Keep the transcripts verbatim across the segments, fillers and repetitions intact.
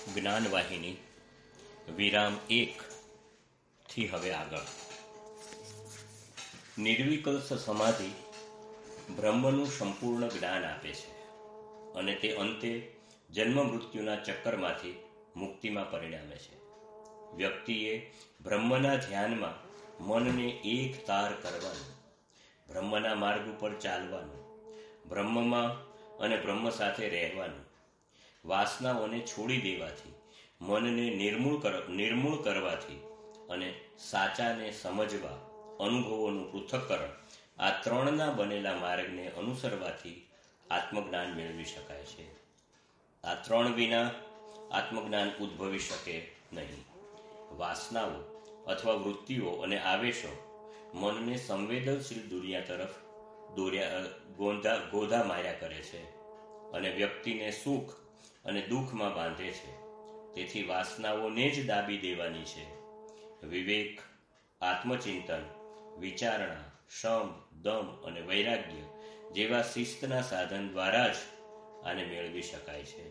જ્ઞાન વાહિની વિરામ એક થી હવે આગળ. નિર્વિકલ્પ સમાધિ બ્રહ્મનું સંપૂર્ણ જ્ઞાન આપે છે અને તે અંતે જન્મ મૃત્યુના ચક્કરમાંથી મુક્તિમાં પરિણમે છે. વ્યક્તિએ બ્રહ્મના ધ્યાનમાં મનને એક તાર કરવાનું, બ્રહ્મના માર્ગ ઉપર ચાલવાનું, બ્રહ્મમાં અને બ્રહ્મ સાથે રહેવાનું, વાસનાઓને છોડી દેવાથી, મનને નિર્મૂળ કર નિર્મૂળ કરવાથી અને સાચાને સમજવા, અનુભવોનું પૃથ્થકરણ, આ ત્રણના બનેલા માર્ગને અનુસરવાથી આત્મજ્ઞાન મેળવી શકાય છે. આ ત્રણ વિના આત્મજ્ઞાન ઉદ્ભવી શકે નહીં. વાસનાઓ અથવા વૃત્તિઓ અને આવેશો મનને સંવેદનશીલ દુનિયા તરફ દોર્યા ગોંધા ગોધા માર્યા કરે છે અને વ્યક્તિને સુખ અને દુઃખમાં બાંધે છે. તેથી વાસનાઓને જ દાબી દેવાની છે. વિવેક, આત્મચિંતન, વિચારણા, શમ, દમ અને વૈરાગ્ય જેવા શિસ્તના સાધન દ્વારા જ આને મેળવી શકાય છે.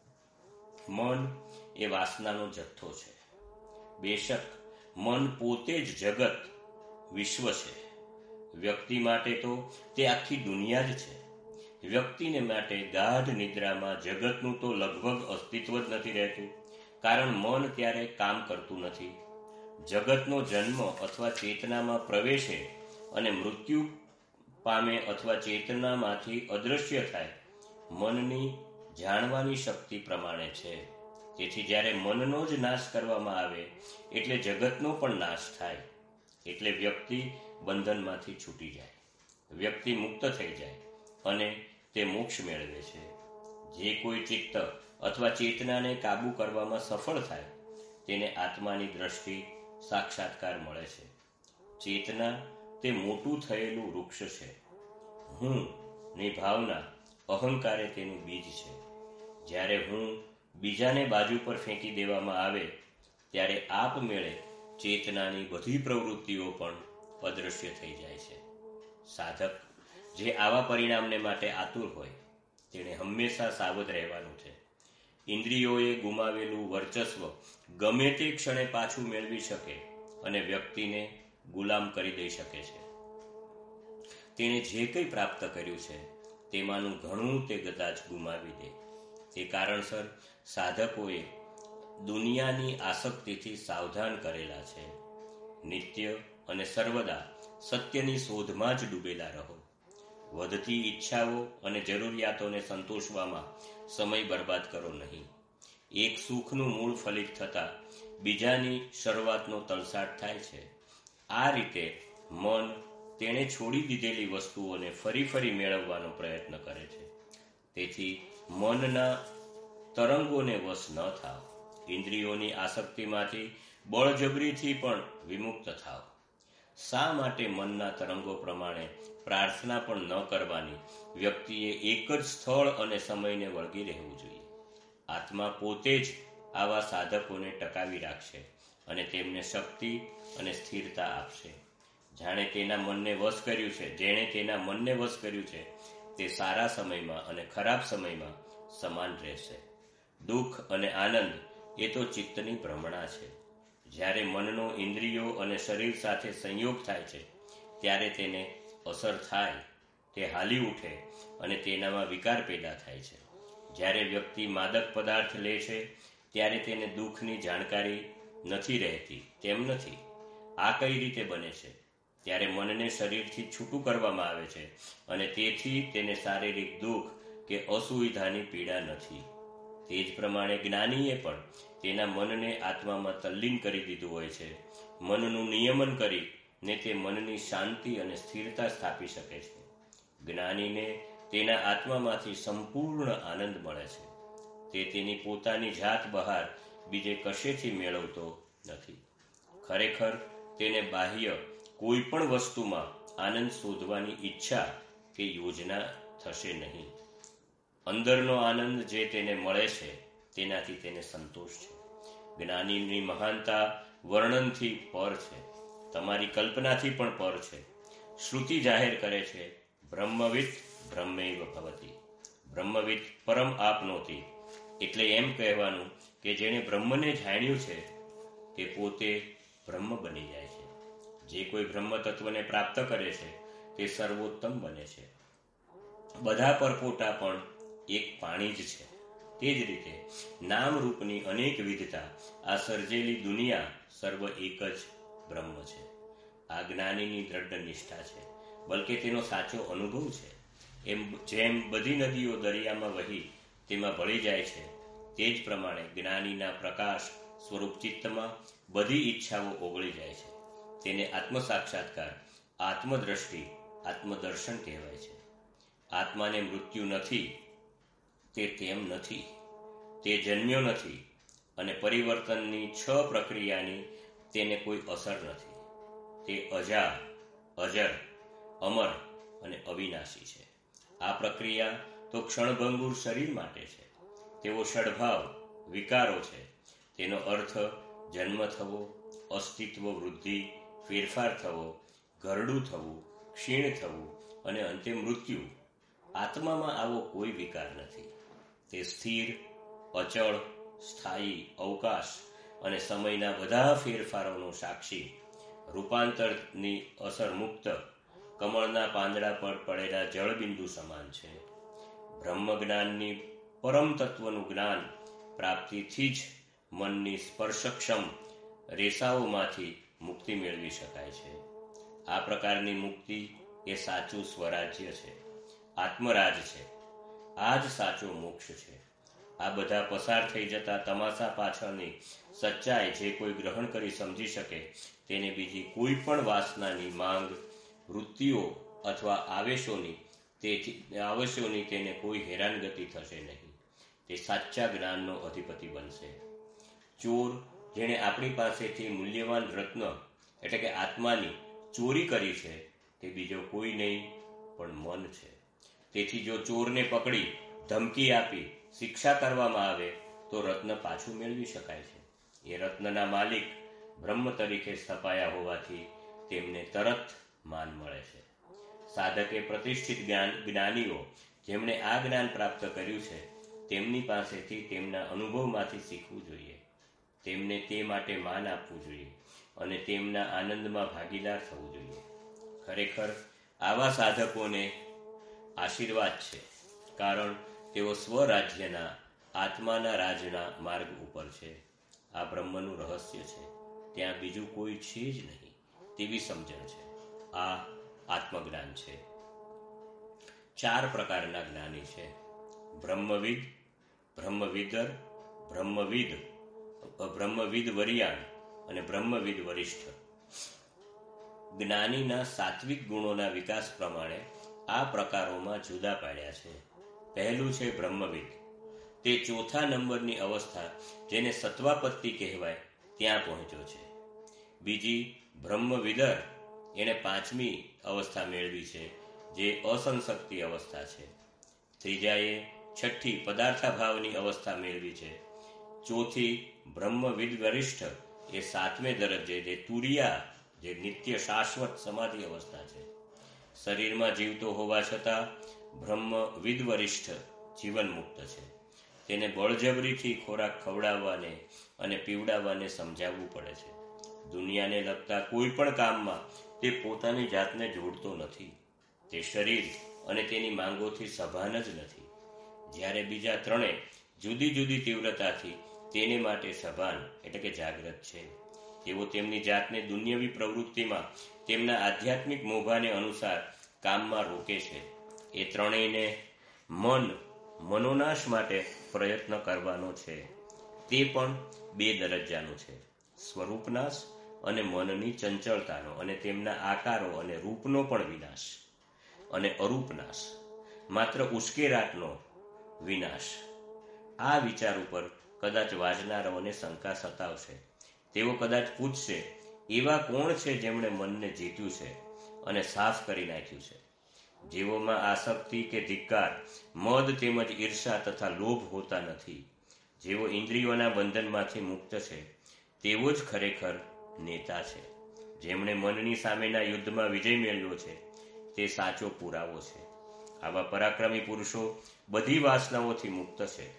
મન એ વાસનાનો જથ્થો છે. બેશક મન પોતે જ જગત, વિશ્વ છે. વ્યક્તિ માટે તો તે આખી દુનિયા જ છે. વ્યક્તિને માટે ગાઢ નિદ્રામાં જગતનું તો લગભગ અસ્તિત્વ જ નથી રહેતું, કારણ મન ત્યારે કામ કરતું નથી. જગતનો જન્મ અથવા ચેતનામાં પ્રવેશે અને મૃત્યુ પામે અથવા ચેતનામાંથી અદૃશ્ય થાય મનની જાણવાની શક્તિ પ્રમાણે છે. તેથી જ્યારે મનનો જ નાશ કરવામાં આવે એટલે જગતનો પણ નાશ થાય. એટલે વ્યક્તિ બંધનમાંથી છૂટી જાય, વ્યક્તિ મુક્ત થઈ જાય અને તે મોક્ષ મેળવે છે. જે કોઈ ચિત્ત અથવા ચેતનાને કાબુ કરવામાં સફળ થાય તેને આત્માની દ્રષ્ટિ સાક્ષાત્કાર મળે છે. ચેતના તે મોટું થયેલું વૃક્ષ છે. હું ની ભાવના, અહંકારે તેનું બીજ છે. જ્યારે હું બીજાને બાજુ પર ફેંકી દેવામાં આવે ત્યારે આપમેળે ચેતનાની બધી પ્રવૃત્તિઓ પણ અદૃશ્ય થઈ જાય છે. સાધક જે આવા પરિણામને માટે આતુર હોય તેણે હંમેશા સાવધ રહેવાનું છે. ઇન્દ્રિયોએ ગુમાવેલું વર્ચસ્વ ગમે તે ક્ષણે પાછું મેળવી શકે અને વ્યક્તિને ગુલામ કરી દઈ શકે છે. તેણે જે કંઈ પ્રાપ્ત કર્યું છે તેમાંનું ઘણું તે કદાચ ગુમાવી દે. તે કારણસર સાધકોએ દુનિયાની આસક્તિથી સાવધાન કરેલા છે. નિત્ય અને સર્વદા સત્યની શોધમાં જ ડૂબેલા રહો. વધતી ઈચ્છાઓ અને જરૂરિયાતોને સંતોષવામાં સમય બરબાદ કરો નહીં. એક સુખનું મૂળ ફલિત થતાં બીજાની શરૂઆતનો તલસાટ થાય છે. આ રીતે મન તેણે છોડી દીધેલી વસ્તુઓને ફરી ફરી મેળવવાનો પ્રયત્ન કરે છે. તેથી મનના તરંગોને વશ ન થાવ. ઇન્દ્રિયોની આસક્તિમાંથી બળજબરીથી પણ વિમુક્ત થાવ. શા માટે મનના તરંગો પ્રમાણે પ્રાર્થના પણ ન કરવાની? વ્યક્તિએ એક જ સ્થળ અને સમયને વળગી રહેવું જોઈએ. આત્મા પોતે જ આવા સાધકોને ટકાવી રાખશે અને તેમને શક્તિ અને સ્થિરતા આપશે. જાણે તેના મનને વશ કર્યું છે જેણે તેના મનને વશ કર્યું છે તે સારા સમયમાં અને ખરાબ સમયમાં સમાન રહેશે. દુઃખ અને આનંદ એ તો ચિત્તની ભ્રમણા છે. જ્યારે મનનો ઇન્દ્રિયો અને શરીર સાથે સંયોગ થાય છે ત્યારે તેને અસર થાય, તે હાલી ઉઠે અને તેનામાં વિકાર પેદા થાય છે. જ્યારે વ્યક્તિ માદક પદાર્થ લે છે ત્યારે તેને દુઃખની જાણકારી નથી રહેતી. તેમ નથી. આ કઈ રીતે બને છે? ત્યારે મનને શરીરથી છૂટું કરવામાં આવે છે અને તેથી તેને શારીરિક દુઃખ કે અસુવિધાની પીડા નથી. તે જ પ્રમાણે જ્ઞાનીએ પણ તેના મનને આત્મામાં તલ્લીન કરી દીધું હોય છે. મનનું નિયમન કરી ને તે મનની શાંતિ અને સ્થિરતા સ્થાપી શકે છે. જ્ઞાનીને તેના આત્મામાંથી સંપૂર્ણ આનંદ મળે છે. તે તેની પોતાની જાત બહાર બીજે કશેથી મેળવતો નથી. ખરેખર તેને બાહ્ય કોઈ પણ વસ્તુમાં આનંદ શોધવાની ઈચ્છા કે યોજના થશે નહીં. અંદરનો આનંદ જે તેને મળે છે તેનાથી તેને સંતોષ છે. જ્ઞાનીની મહાનતા વર્ણનથી પર છે, તમારી કલ્પનાથી પણ પર છે. શ્રુતિ જાહેર કરે છે, બ્રહ્મવિદ બ્રહ્મૈવ ભવતિ. બ્રહ્મવિદ પરમ આપનોતી એટલે એમ કહેવાનું કે જેણે બ્રહ્મને જાણ્યું છે તે પોતે બ્રહ્મ બની જાય છે. જે કોઈ બ્રહ્મ તત્વને પ્રાપ્ત કરે છે તે સર્વોત્તમ બને છે. બધા પરપોટા પણ એક પાણી જ છે. તે જ રીતે નામ રૂપની અનેક વિધતા આ સર્જેલી દુનિયા સર્વ એક જ બ્રહ્મ છે. આ જ્ઞાનીની દ્રઢ નિષ્ઠા છે, બલકે તેનો સાચો અનુભવ છે. એમ જેમ બધી નદીઓ દરિયામાં વહી તેમાં ભળી જાય છે, તે જ પ્રમાણે જ્ઞાનીના પ્રકાશ સ્વરૂપ ચિત્તમાં બધી ઈચ્છાઓ ઓગળી જાય છે. તેને આત્મસાક્ષાત્કાર, આત્મદ્રષ્ટિ, આત્મદર્શન કહેવાય છે. આત્માને મૃત્યુ નથી, તે તેમ નથી, તે જન્મ્યો નથી અને પરિવર્તનની છ પ્રક્રિયાની તેને કોઈ અસર નથી. તે અજા, અજર, અમર અને અવિનાશી છે. આ પ્રક્રિયા તો ક્ષણભંગુર શરીર માટે છે. તેઓ ષડભાવ, વિકારો છે. તેનો અર્થ જન્મ થવો, અસ્તિત્વ વૃદ્ધિ, ફેરફાર થવો, ઘરડું થવું, ક્ષીણ થવું અને અંતે મૃત્યુ. આત્મામાં આવો કોઈ વિકાર નથી. તે સ્થિર, અચળ, સ્થાયી, અવકાશ અને સમયના બધા ફેરફારોનો સાક્ષી, રૂપાંતરની અસર મુક્ત, કમળના પાંદડા પર પડેલા જળબિંદુ સમાન છે. બ્રહ્મ જ્ઞાનની પરમ તત્વનું જ્ઞાન પ્રાપ્તિથી જ મનની સ્પર્શક્ષમ રેસાઓમાંથી મુક્તિ મેળવી શકાય છે. આ પ્રકારની મુક્તિ એ સાચું સ્વરાજ્ય છે, આત્મરાજ છે. આ જ સાચો મોક્ષ છે. આ બધા પસાર થઈ જતા તમાશા પાછળની સચ્ચાઈ જે કોઈ ગ્રહણ કરી સમજી શકે, તેને બીજી કોઈ પણ વાસનાની માંગ, વૃત્તિઓ અથવા આવેશોની તેથી આવેશોની તેને કોઈ હેરાનગતિ થશે નહીં. તે સાચા જ્ઞાનનો અધિપતિ બનશે. ચોર જેણે આપણી પાસેથી મૂલ્યવાન રત્ન એટલે કે આત્માની ચોરી કરી છે, તે બીજો કોઈ નહીં પણ મન છે. તેથી જો ચોરને પકડી ધમકી આપી શિક્ષા કરવામાં આવે તો રત્ન પાછું મેળવી શકાય છે. એ રત્નના માલિક બ્રહ્મ તરીકે સ્થપાયા હોવાથી તેમને તરત માન મળે છે. સાધકે પ્રતિષ્ઠિત જ્ઞાન જ્ઞાનીઓ જેમણે આ જ્ઞાન પ્રાપ્ત કર્યું છે તેમની પાસેથી તેમના અનુભવમાંથી શીખવું જોઈએ. તેમને તે માટે માન આપવું જોઈએ અને તેમના આનંદમાં ભાગીદાર થવું જોઈએ. ખરેખર આવા સાધકોને આશીર્વાદ છે, કારણ તેઓ સ્વરાજ્યના આત્માના રાજના માર્ગ ઉપર છે. આ બ્રહ્મનું રહસ્ય છે, ત્યાં બીજું કોઈ છે જ નહીં તેવી સમજણ છે. આ આત્મજ્ઞાન છે. ચાર પ્રકારના જ્ઞાની છે: બ્રહ્મવિદ, બ્રહ્મવિદર, બ્રહ્મવિદ, બ્રહ્મવિદ વરિયાણ અને બ્રહ્મવિદ વરિષ્ઠ. જ્ઞાનીના સાત્વિક ગુણોના વિકાસ પ્રમાણે આ પ્રકારોમાં જુદા પાડ્યા છે. પહેલું છે બ્રહ્મવિદ. તે ચોથા નંબરની અવસ્થા, જેને સત્વાપત્તિ કહેવાય, ત્યાં પહોંચ્યો છે. બીજી બ્રહ્મવિદર, એણે પાંચમી અવસ્થા મેળવી છે, જે અસંશક્તિ અવસ્થા છે. ત્રીજાએ છઠ્ઠી પદાર્થાભાવની અવસ્થા મેળવી છે. ચોથી બ્રહ્મવિદ વરિષ્ઠ એ સાતમે દરજ્જે, જે તુરિયા, જે નિત્ય શાશ્વત સમાધિ અવસ્થા છે. શરીરમાં જીવતો હોવા છતાં બ્રહ્મવિદ વરિષ્ઠ જીવન મુક્ત છે. તેને બળજબરીથી ખોરાક ખવડાવવાને અને પીવડાવવાને સમજાવવું પડે છે. દુનિયાને લગતા કોઈ પણ કામમાં તે પોતાની જાતને જોડતો નથી. તે શરીર અને તેની માંગોથી સભાન જ નથી. જ્યારે બીજા ત્રણે જુદી જુદી તીવ્રતાથી તેને માટે સભાન એટલે કે જાગૃત છે. તેઓ તેમની જાતને દુન્યવી પ્રવૃત્તિમાં તેમના આધ્યાત્મિક મોભાને અનુસાર કામમાં રોકે છે. એ ત્રણેયને મન મનોનાશ માટે પ્રયત્ન કરવાનો છે. તે પણ બે દરજ્જાનું છે: સ્વરૂપનાશ અને મનની ચંચળતાનો અને તેમના આકારો અને રૂપનો પણ વિનાશ, અને અરૂપનાશ, માત્ર ઉશ્કેરાટનો વિનાશ. આ વિચાર ઉપર કદાચ વાંચનારાઓને શંકા સતાવશે. તેઓ કદાચ પૂછશે, એવા કોણ છે જેમણે મનને જીત્યું છે અને સાફ કરી નાખ્યું છે? જેઓમાં આસક્તિ કે ધિક્કાર, મદ તેમજ ઈર્ષા તથા લોભ હોતા નથી, જેઓ ઇન્દ્રિયોના બંધનમાંથી મુક્ત છે, તેવો જ ખરેખર નેતા છે. જેમણે મનની સામેના યુદ્ધમાં વિજય મેળવ્યો છે, તે સાચો પુરાવો છે. આવા પરાક્રમી પુરુષો બધી વાસનાઓથી મુક્ત છે.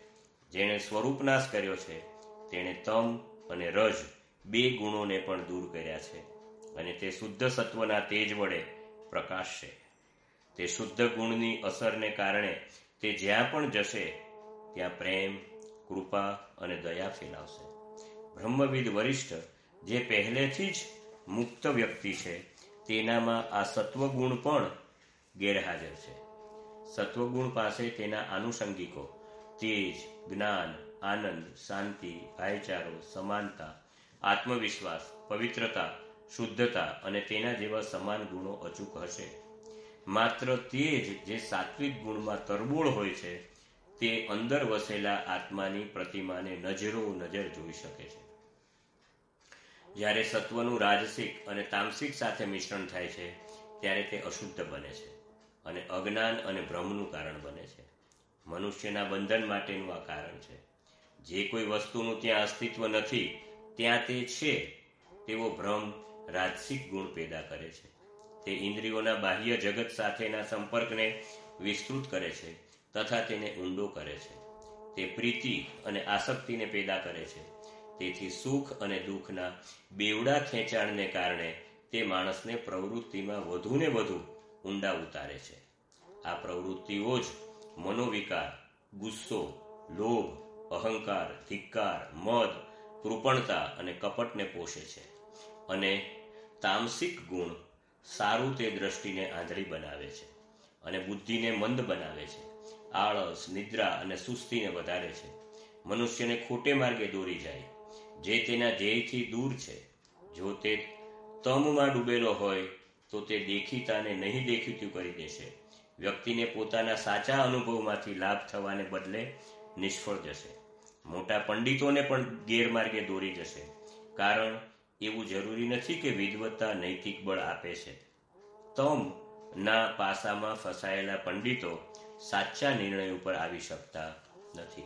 જેણે સ્વરૂપનાશ કર્યો છે તેણે તમ અને રજ બે ગુણોને પણ દૂર કર્યા છે અને તે શુદ્ધ સત્વના તેજ વડે પ્રકાશશે. તે શુદ્ધ ગુણની અસરને કારણે તે જ્યાં પણ જશે ત્યાં પ્રેમ, કૃપા અને દયા ફેલાવશે. બ્રહ્મવિદ વરિષ્ઠ જે પહેલેથી જ મુક્ત વ્યક્તિ છે તેનામાં આ સત્વગુણ પણ ગેરહાજર છે. સત્વગુણ પાસે તેના આનુષંગિકો તેજ, જ્ઞાન, આનંદ, શાંતિ, ભાઈચારો, સમાનતા, આત્મવિશ્વાસ, પવિત્રતા, શુદ્ધતા અને તેના જેવા સમાન ગુણો અચૂક હશે. માત્ર તે જ જે સાત્વિક ગુણમાં તરબોળ હોય છે તે અંદર વસેલા આત્માની પ્રતિમાને નજરો નજર જોઈ શકે છે. જ્યારે સત્વનું રાજસિક અને તામસિક સાથે મિશ્રણ થાય છે ત્યારે તે અશુદ્ધ બને છે અને અજ્ઞાન અને ભ્રમનું કારણ બને છે. મનુષ્યના બંધન માટેનું આ કારણ છે. જે કોઈ વસ્તુનું ત્યાં અસ્તિત્વ નથી ત્યાં તે છે તેવો ભ્રમ રાજસિક ગુણ પેદા કરે છે. તે ઇન્દ્રિયોના બાહ્ય જગત સાથેના સંપર્કને વિસ્તૃત કરે છે તથા તેને ઊંડો કરે છે. તે પ્રીતિ અને આસક્તિને પેદા કરે છે. તેથી સુખ અને દુઃખના બેવડા ખેંચાણને કારણે તે માણસને પ્રવૃત્તિમાં વધુને વધુ ઊંડા ઉતારે છે. આ પ્રવૃત્તિઓ જ મનોવિકાર, ગુસ્સો, લોભ, અહંકાર, ધિક્કાર, મદ, કૃપણતા અને કપટને પોષે છે. અને તામસિક ગુણ સારું તે દ્રષ્ટિને આંધળી બનાવે છે અને બુદ્ધિને મંદ બનાવે છે. આળસ, નિદ્રા અને સુસ્તીને વધારે છે. મનુષ્યને ખોટે માર્ગે દોરી જાય જે તેના ધ્યેયથી દૂર છે. જો તે તમમાં ડૂબેલો હોય તો તે દેખીતાને નહીં દેખીતું કરી દેશે. વ્યક્તિને પોતાના સાચા અનુભવમાંથી લાભ થવાને બદલે નિષ્ફળ જશે. મોટા પંડિતોને પણ ગેરમાર્ગે દોરી જશે. કારણ એવું જરૂરી નથી કે વિદ્વત્તા નૈતિક બળ આપે છે. તમ ના પાસામાં ફસાયેલા પંડિતો સાચા નિર્ણય ઉપર આવી શકતા નથી.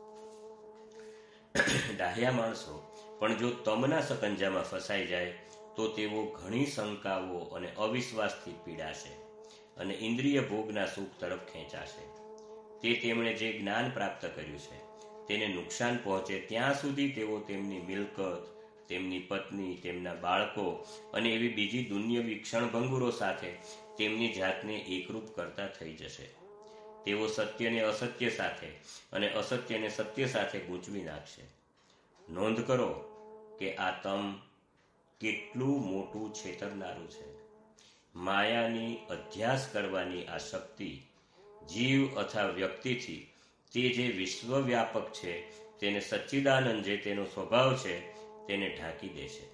ડાહ્યા માણસો પણ જો તમના સકંજામાં ફસાઈ જાય તો તેઓ ઘણી શંકાઓ અને અવિશ્વાસથી પીડાશે અને ઇન્દ્રિય ભોગના સુખ તરફ ખેંચાશે. તે તેમણે જે જ્ઞાન પ્રાપ્ત કર્યું છે તેને નુકસાન પહોંચે ત્યાં સુધી તેઓ તેમની મિલકત, તેમની પત્ની, તેમના બાળકો અને એવી બીજી દુન્યવી ક્ષણભંગુરો સાથે તેમની જાતને એકરૂપ કરતા થઈ જશે. તેઓ સત્યને અસત્ય સાથે અને અસત્યને સત્ય સાથે ગૂંચવી નાખશે. નોંધ કરો કે આ તમ કેટલું મોટું છેતરનારું છે. માયાની અધ્યાસ કરવાની આ શક્તિ જીવ અથવા વ્યક્તિથી તે જે વિશ્વવ્યાપક છે તેને સચ્ચિદાનંદ જે તેનો સ્વભાવ છે તેને ઢાંકી દેશે.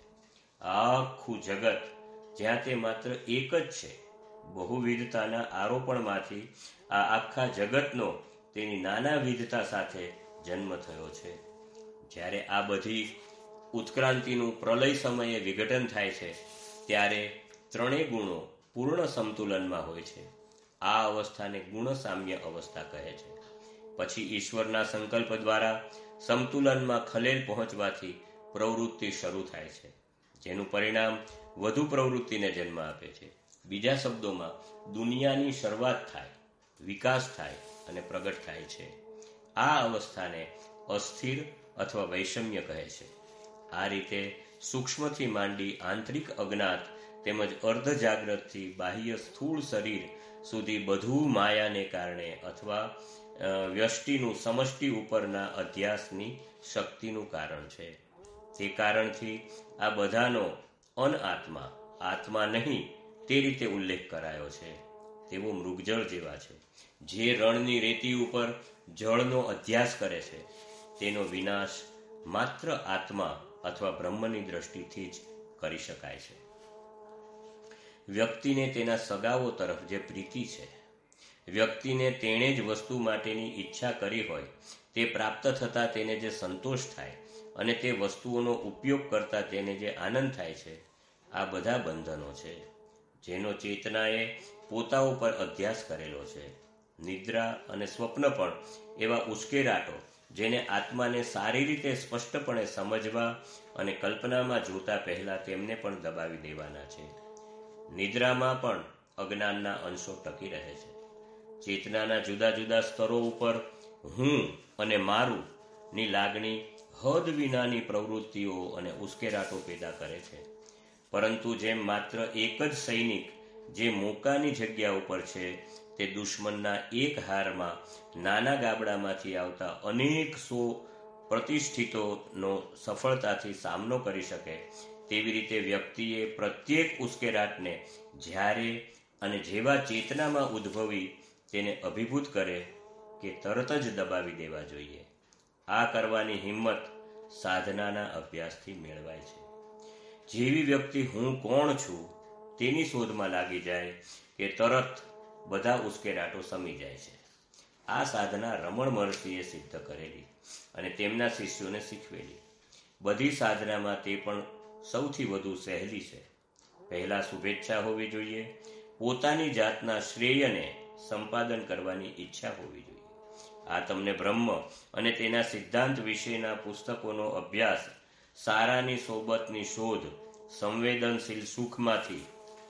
આખું જગત જ્યાં તે માત્ર એક જ છે, બહુવિધતાના આરોપણમાંથી આ આખા જગતનો તેની નાનાવિધતા સાથે જન્મ થયો છે. જ્યારે આ બધી ઉત્ક્રાંતિનું પ્રલય સમયે વિઘટન થાય છે ત્યારે ત્રણેય ગુણો પૂર્ણ સંતુલનમાં હોય છે. આ અવસ્થાને ગુણસામ્ય અવસ્થા કહે છે. પછી ઈશ્વરના સંકલ્પ દ્વારા સંતુલનમાં ખલેલ પહોંચવાથી પ્રવૃત્તિ શરૂ થાય છે, જેનું પરિણામ વધુ પ્રવૃત્તિને જન્મ આપે છે. બીજા શબ્દોમાં દુનિયાની શરૂઆત થાય, વિકાસ થાય અને પ્રગટ થાય છે. આ અવસ્થાને અસ્થિર અથવા વૈષમ્ય કહે છે. આ રીતે સૂક્ષ્મથી માંડી આંતરિક અજ્ઞાત તેમજ અર્ધ જાગ્રતથી બાહ્ય સ્થૂળ શરીર સુધી બધું માયાને કારણે અથવા વ્યષ્ટિનું સમષ્ટિ ઉપરના અધ્યાસની શક્તિનું કારણ છે. તે કારણથી આ બધાનો અનઆત્મા, આત્મા નહીં તે રીતે ઉલ્લેખ કરાયો છે. તેઓ મૃગજળ જેવા છે. જે રણની રેતી ઉપર જળનો અધ્યાસ કરે છે તેનો વિનાશ માત્ર આત્મા અથવા બ્રહ્મની દ્રષ્ટિથી જ કરી શકાય છે. વ્યક્તિને તેના સગાઓ તરફ જે પ્રીતિ છે, વ્યક્તિને તેણે જ વસ્તુ માટેની ઈચ્છા કરી હોય તે પ્રાપ્ત થતાં તેને જે સંતોષ થાય અને તે વસ્તુઓનો ઉપયોગ કરતા તેને જે આનંદ થાય છે, આ બધા બંધનો છે જેનો ચેતનાએ પોતા ઉપર અધ્યાસ કરેલો છે. નિદ્રા અને સ્વપ્ન પણ એવા ઉશ્કેરાટો જેને આત્માને સારી રીતે સ્પષ્ટપણે સમજવા અને કલ્પનામાં જોતા પહેલા તેમને પણ દબાવી દેવાના છે. નિદ્રામાં પણ અજ્ઞાનના અંશો ટકી રહે છે. ચેતનાના જુદા જુદા સ્તરો ઉપર હું અને મારું ની લાગણી હદ વિનાની પ્રવૃત્તિઓ અને ઉશ્કેરાટો પેદા કરે છે. પરંતુ જેમ માત્ર એક જ સૈનિક જે મોકાની જગ્યા ઉપર છે તે દુશ્મનના એક હારમાં નાના ગાબડામાંથી આવતા અનેક સો પ્રતિષ્ઠિતોનો સફળતાથી સામનો કરી શકે, તેવી રીતે વ્યક્તિએ પ્રત્યેક ઉશ્કેરાટને જ્યારે અને જેવા ચેતનામાં ઉદ્ભવી તેને અભિભૂત કરે કે તરત જ દબાવી દેવા જોઈએ. આ કરવાની હિંમત સાધનાના અભ્યાસથી મેળવાય છે. જેવી વ્યક્તિ હું કોણ છું તેની શોધમાં લાગી જાય કે તરત બધા ઉશ્કેરાટો શમી જાય છે. આ સાધના રમણ મહર્ષિએ સિદ્ધ કરેલી અને તેમના શિષ્યોને શીખવેલી. બધી સાધનામાં તે પણ સૌથી વધુ સહેલી છે. પહેલા શુભેચ્છા હોવી જોઈએ. પોતાની જાતના શ્રેયને સંપાદન કરવાની ઈચ્છા હોવી જોઈએ. આ તમને બ્રહ્મ અને તેના સિદ્ધાંત વિશેના પુસ્તકોનો અભ્યાસ, સારાની સોબતની શોધ, સંવેદનશીલ સુખમાંથી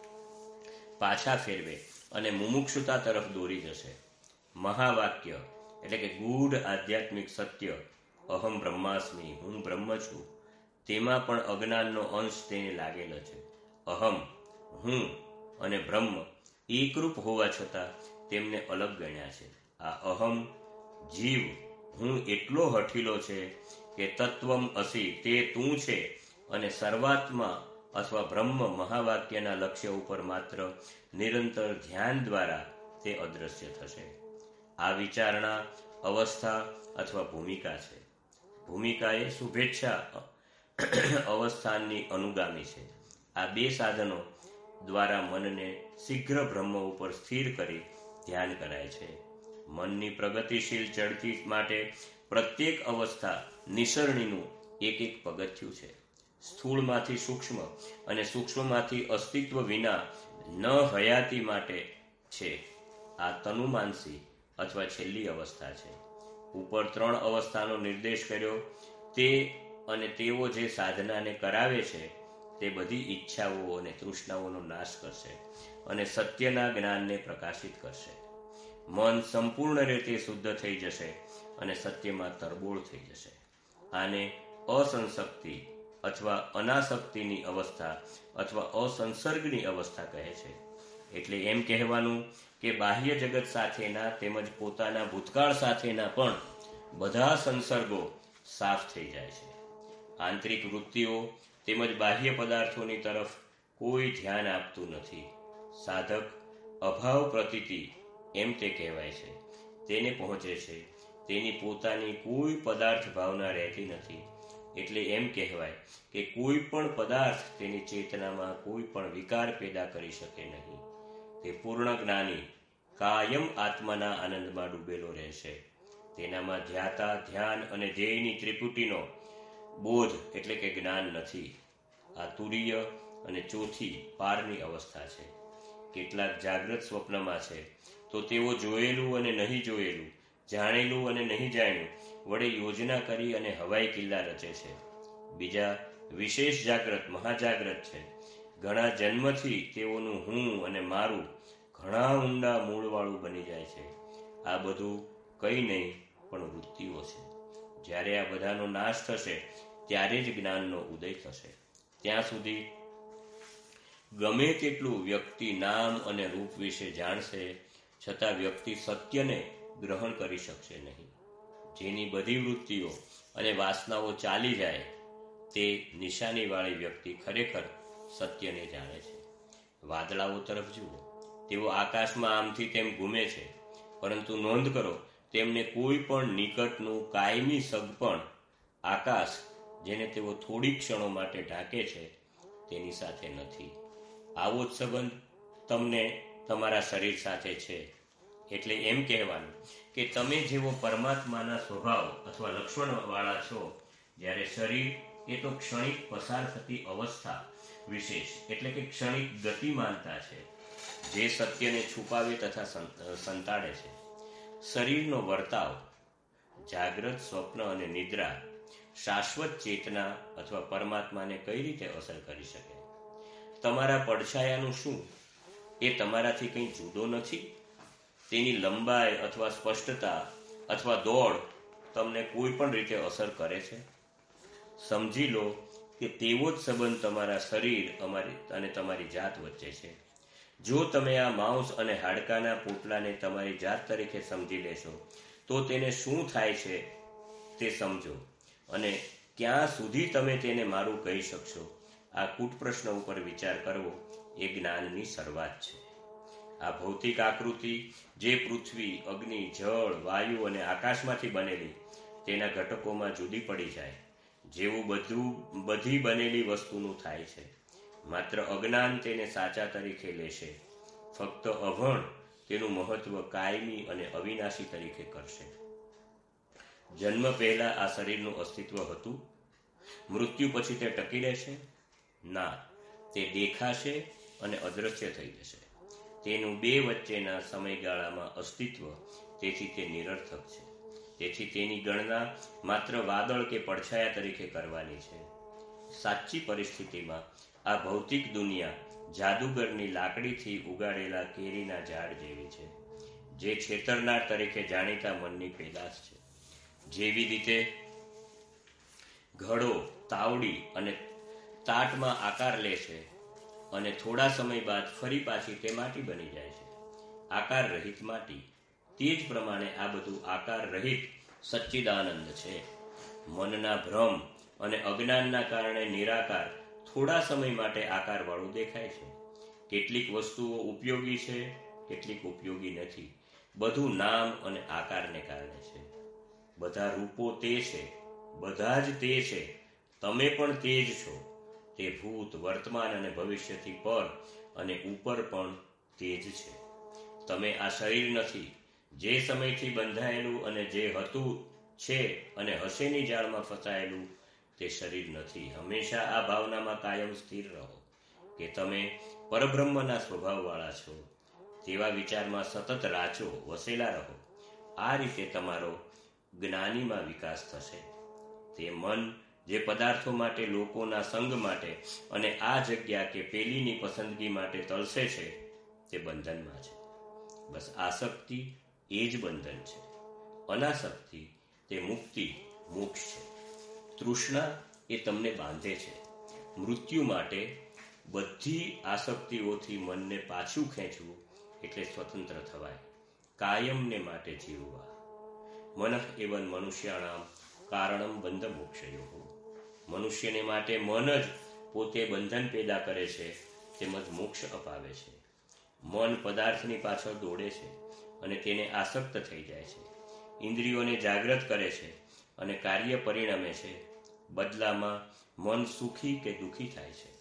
પાછા ફેરવે અને મુમુક્ષુતા તરફ દોરી જશે. મહાવાક્ય એટલે કે ગૂઢ આધ્યાત્મિક સત્ય, અહમ બ્રહ્માસ્મિ, હું બ્રહ્મ છું, તેમાં પણ અજ્ઞાનનો અંશ તેને લાગેલો છે. અહમ, હું અને બ્રહ્મ એકરૂપ હોવા છતાં તેમને અલગ ગણ્યા છે. આ અહમ, જીવ, હું એટલો હઠીલો છે કે તત્વમ અસી, તે તું છે, અને સર્વાત્મા અથવા બ્રહ્મ મહાવાક્યના લક્ષ્ય ઉપર માત્ર નિરંતર ધ્યાન દ્વારા તે અદૃશ્ય થશે. આ વિચારણા અવસ્થા અથવા ભૂમિકા છે. ભૂમિકા એ શુભેચ્છા અવસ્થાની અનુગામી છે. આ બે સાધનો દ્વારા મનને શીઘ્ર બ્રહ્મ ઉપર સ્થિર કરી ધ્યાન કરાય છે. મનની પ્રગતિશીલ ચડતી માટે પ્રત્યેક અવસ્થા નિસરણીનું એક એક પગથિયું છે. સ્થૂળમાંથી સૂક્ષ્મ અને સૂક્ષ્મમાંથી અસ્તિત્વ વિના ન હયાતી માટે છે. આ તનુમાનસી અથવા છેલ્લી અવસ્થા છે. ઉપર ત્રણ અવસ્થાનો નિર્દેશ કર્યો તે અને તેઓ જે સાધનાને કરાવે છે તે બધી ઈચ્છાઓ અને તૃષ્ણાઓનો નાશ કરશે અને સત્યના જ્ઞાનને પ્રકાશિત કરશે. મન સંપૂર્ણ રીતે શુદ્ધ થઈ જશે અને સત્યમાં તરબોળ થઈ જશે. આને અસંશક્તિ અથવા અનાસક્તિની અવસ્થા અથવા અસંસર્ગની અવસ્થા કહે છે. એટલે એમ કહેવાનું કે બાહ્ય જગત સાથેના તેમજ પોતાના ભૂતકાળ સાથેના પણ બધા સંસર્ગો સાફ થઈ જાય છે. આંતરિક વૃત્તિઓ તેમજ બાહ્ય પદાર્થોની તરફ કોઈ ધ્યાન આપતું નથી. સાધક અભાવ પ્રતીતિ એમ તે કહેવાય છે તેને પહોંચે છે. તેની પોતાની કોઈ પદાર્થ ભાવના રહેતી નથી. એટલે એમ કહેવાય કે કોઈ પણ પદાર્થ તેની ચેતનામાં કોઈ પણ વિકાર પેદા કરી શકે નહીં. તે પૂર્ણ જ્ઞાની કાયમ આત્માના આનંદમાં ડૂબેલો રહેશે. તેનામાં ધ્યાતા, ધ્યાન અને ધ્યેયની ત્રિપુટીનો બોધ એટલે કે જ્ઞાન નથી. આ તુરીય અને ચોથી પારની અવસ્થા છે. કેટલાક જાગ્રત સ્વપ્નમાં છે તો તેઓ જોયેલું અને નહીં જોયેલું, જાણેલું અને નહીં જાણ્યું વડે યોજના કરી અને હવાઈ કિલ્લા રચે છે. બીજા વિશેષ જાગ્રત મહાજાગ્રત છે. ઘણા જન્મથી તેઓનું હું અને મારું ઘણા ઊંડા મૂળવાળું બની જાય છે. આ બધું કંઈ નહીં પણ વૃત્તિઓ છે. જ્યારે આ બધાનો નાશ થશે ત્યારે જ જ્ઞાનનો ઉદય થશે. ત્યાં સુધી ગમે તેટલું વ્યક્તિ નામ અને રૂપ વિશે જાણશે છતાં વ્યક્તિ સત્યને ગ્રહણ કરી શકશે નહીં. જેની બધી વૃત્તિઓ અને વાસનાઓ ચાલી જાય તે નિશાનીવાળી વ્યક્તિ ખરેખર સત્યને જાણે છે. વાદળાઓ તરફ જુઓ. તેઓ આકાશમાં આમથી તેમ ઘૂમે છે, પરંતુ નોંધ કરો તેમને કોઈ પણ નિકટનું કાયમી સગપણ આકાશ, જેને તેઓ થોડી ક્ષણો માટે ઢાંકે છે, તેની સાથે નથી. આવો જ સંબંધ તમને તમારા શરીર સાથે છે. એટલે એમ કહેવાનું કે તમે જેવો પરમાત્માના સ્વભાવ અથવા લક્ષણવાળા છો, જ્યારે શરીર એ તો ક્ષણિક પસાર થતી અવસ્થા વિશેષ એટલે કે ક્ષણિક ગતિમાનતા છે, જે સત્યને છુપાવે તથા સંતાડે છે. શરીરનો વર્તાવ જાગ્રત, સ્વપ્ન અને નિદ્રા શાશ્વત ચેતના અથવા પરમાત્માને કઈ રીતે અસર કરી શકે? તમારા પડછાયાનું શું? એ તમારાથી કંઈ જુદો નથી? તેની લંબાઈ અથવા સ્પષ્ટતા અથવા દોડ તમને કોઈ પણ રીતે અસર કરે છે? સમજી લો કે તેવો જ સંબંધ તમારા શરીર અમારી અને તમારી જાત વચ્ચે છે. જો તમે આ માંસ અને હાડકાના પોટલાને તમારી જાત તરીકે સમજી લેશો તો તેને શું થાય છે તે સમજો અને ક્યાં સુધી તમે તેને મારું કહી શકશો. આ કૂટ પ્રશ્ન ઉપર વિચાર કરવો એ જ્ઞાનની શરૂઆત છે. આ ભૌતિક આકૃતિ જે પૃથ્વી, અગ્નિ, જળ, વાયુ અને આકાશમાંથી બનેલી તેના ઘટકોમાં જુદી પડી જાય જેવું બધું બધી બનેલી વસ્તુનું થાય છે. માત્ર અજ્ઞાન તેને સાચા તરીકે લેશે. ફક્ત અભણ તેનું મહત્વ કાયમી અને અવિનાશી તરીકે કરશે. જન્મ પહેલા આ શરીરનું અસ્તિત્વ હતું? મૃત્યુ પછી તે ટકી રહેશે? ના, તે દેખાશે અને અદૃશ્ય થઈ જશે. તેનું બે વચ્ચેના સમયગાળામાં અસ્તિત્વ, તેથી તે નિરર્થક છે. તેથી તેની ગણના માત્ર વાદળ કે પડછાયા તરીકે કરવાની છે. સાચી પરિસ્થિતિમાં આ ભૌતિક દુનિયા જાદુગરની લાકડીથી ઉગાડેલા કેરીના ઝાડ જેવી છે, જે છેતરનાર તરીકે જાણીતા મનની પેદાશ છે. જેવી રીતે ઘડો તાવડી અને તાટમાં આકાર લે છે અને થોડા સમય બાદ ફરી પાછી તે માટી બની જાય છે, આકાર રહિત માટી. તે જ પ્રમાણે આ બધું આકાર રહિત સચ્ચિદાનંદ છે. મનના ભ્રમ અને અજ્ઞાનના કારણે નિરાકાર થોડા સમય માટે આકારવાળું દેખાય છે. કેટલીક વસ્તુઓ ઉપયોગી છે, કેટલીક ઉપયોગી નથી. બધું નામ અને આકારને કારણે છે. બધા રૂપો તે છે, બધા જ તે છે. તમે પણ તે જ છો. તે ભૂત, વર્તમાન અને ભવિષ્યથી પર અને ઉપર પણ તે જ છે. તમે આ શરીર નથી, જે સમયથી બંધાયેલું અને જે હતું, છે અને હશેની જાળમાં ફસાયેલું તે શરીર નથી. હંમેશા આ ભાવનામાં કાયમ સ્થિર રહો કે તમે પરબ્રહ્મના સ્વભાવવાળા છો. તેવા વિચારમાં સતત રાચો, વસેલા રહો. આ રીતે તમારો જ્ઞાનીમાં વિકાસ થશે. તે મન જે પદાર્થો માટે, લોકોના સંગ માટે અને આ જગ્યા કે પેલીની પસંદગી માટે તલસે છે તે બંધનમાં છે. બસ આસક્તિ એ જ બંધન છે. અનાસક્તિ તે મુક્તિ, મોક્ષ છે. તૃષ્ણા એ તમને બાંધે છે. મૃત્યુ માટે બધી આસક્તિઓથી મનને પાછું ખેંચવું એટલે સ્વતંત્ર થવાય, કાયમને માટે જીવવા. મનઃ એવં મનુષ્યાણામ કારણમ બંધ મોક્ષયો. મનુષ્યને માટે મન જ પોતે બંધન પેદા કરે છે તેમજ મોક્ષ અપાવે છે. મન પદાર્થની પાછળ દોડે છે અને તેને આસક્ત થઈ જાય છે. ઇન્દ્રિયોને જાગૃત કરે છે અને કાર્ય પરિણમે છે. બદલામાં મન સુખી કે દુઃખી થાય છે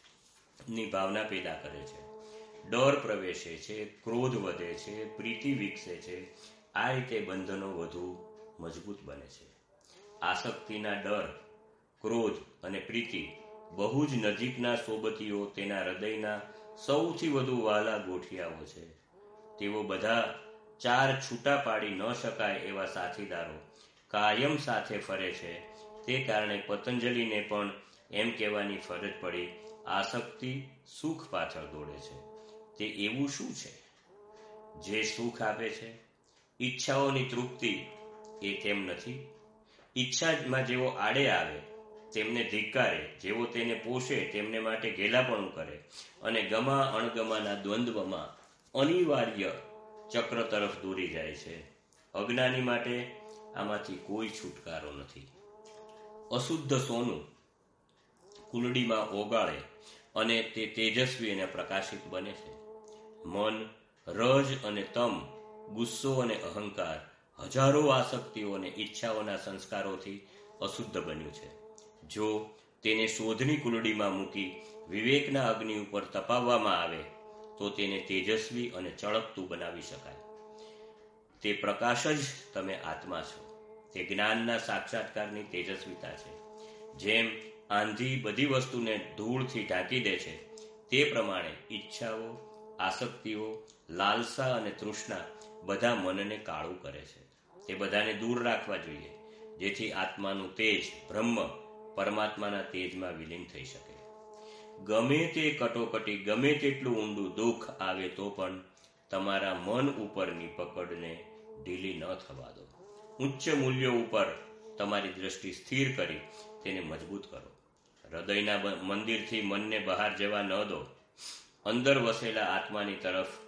ની ભાવના પેદા કરે છે. ડર પ્રવેશે છે, ક્રોધ વધે છે, પ્રીતિ વિકસે છે. આ રીતે બંધનો વધુ મજબૂત બને છે. આસક્તિના ડર, ક્રોધ અને પ્રીતિ બહુ જ નજીકના સોબતીઓ, તેના હૃદયના સૌથી વધુ વહાલા ગોઠિયાઓ છે. તેઓ બધા ચાર છૂટા પાડી ન શકાય એવા સાથીદારો કાયમ સાથે ફરે છે. તે કારણે પતંજલિને પણ એમ કહેવાની ફરજ પડી, આસક્તિ સુખ પાછળ દોડે છે. તે એવું શું છે જે સુખ આપે છે? ઈચ્છાઓની તૃપ્તિ એ તેમ નથી. ઈચ્છામાં જેવો આડે આવે તેમને ધિક્કારે, જેવો તેને પોષે તેમને માટે ઘેલાપણું કરે અને ગમા અણગમાના દ્વંદ્વમાં અનિવાર્ય ચક્ર તરફ દોરી જાય છે. અજ્ઞાની માટે આમાંથી કોઈ છુટકારો નથી. અશુદ્ધ સોનું કુલડીમાં ઓગાળે અને તે તેજસ્વી અને પ્રકાશિત બને છે. મન, રજ અને તમ, ગુસ્સો અને અહંકાર, હજારો આસક્તિઓ અને ઈચ્છાઓના સંસ્કારોથી અશુદ્ધ બન્યું છે. જો તેને શોધની કુલડીમાં મૂકી વિવેકના અગ્નિ ઉપર તપાવવામાં આવે તો તેને તેજસ્વી અને ચળકતું બનાવી શકાય. તે પ્રકાશ જ તમે આત્મા છો. તે જ્ઞાનના સાક્ષાત્કારની તેજસ્વીતા છે. જેમ આંધી બધી વસ્તુને ધૂળથી ઢાંકી દે છે, તે પ્રમાણે ઈચ્છાઓ, આસક્તિઓ, લાલસા અને તૃષ્ણા બધા મનને કાળું કરે છે. તે બધાને દૂર રાખવા જોઈએ, જેથી આત્માનું તેજ, બ્રહ્મ, પરમાત્માના તેજમાં વિલીન થઈ શકે. ગમે તે કટોકટી, ગમે તેટલું ઊંડું દુઃખ આવે તો પણ તમારા મન ઉપરની પકડને ઢીલી ન થવા દો. ઉચ્ચ મૂલ્યો ઉપર તમારી દ્રષ્ટિ સ્થિર કરી તેને મજબૂત કરો. હૃદયના મંદિરથી મનને બહાર જવા ન દો. અંદર વસેલા આત્માની તરફ